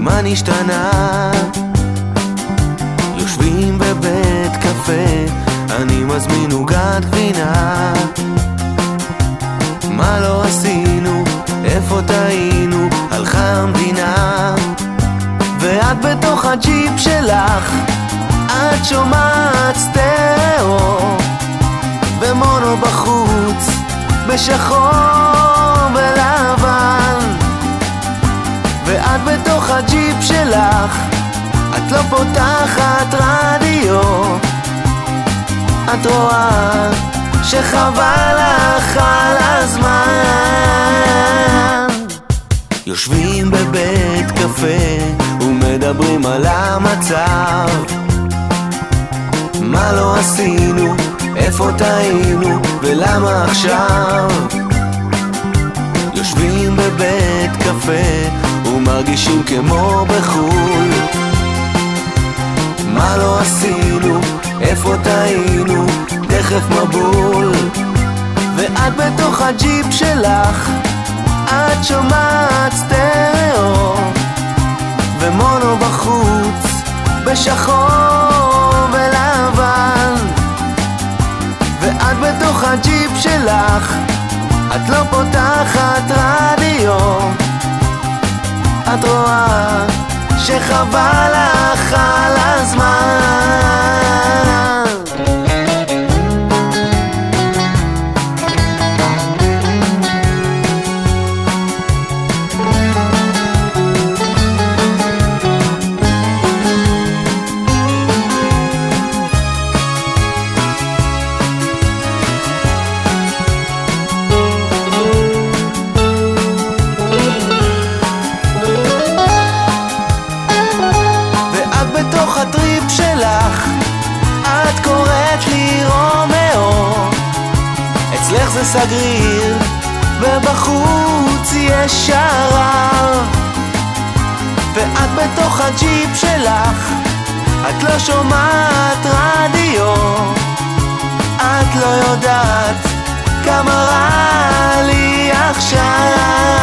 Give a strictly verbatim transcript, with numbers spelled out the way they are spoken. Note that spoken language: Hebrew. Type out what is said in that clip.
מה נשתנה? יושבים בבית קפה, אני מזמין עוגת גבינה. מה לא עשינו? איפה טעינו? הלכה המדינה. ואת בתוך הג'יפ שלך, את שומעת סטריאו ומונו בחוץ, בשחור ולבן. ואת בתוך הג'יפ שלך, את לא פותחת רדיו, את רואה שחבל לך על הזמן. יושבים בבית קפה ומדברים על המצב, מה לא עשינו, איפה טעינו ולמה עכשיו. יושבים בבית קפה ומרגישים כמו בחול, מה לא עשינו, איפה טעינו, תכף מבול. ואת בתוך הג'יפ שלך, את שומעת סטריאו ומונו בחוץ, בשחור ולבן. ואת בתוך הג'יפ שלך, את לא פותחת רדיו, את רואה שחבל לך על הזמן. בתוך הטריפ שלך, את קוראת לי רומאו, אצלך זה סגריר ובחוץ יש שרב. ואת בתוך הג'יפ שלך, את לא שומעת רדיו, את לא יודעת כמה רע לי עכשיו.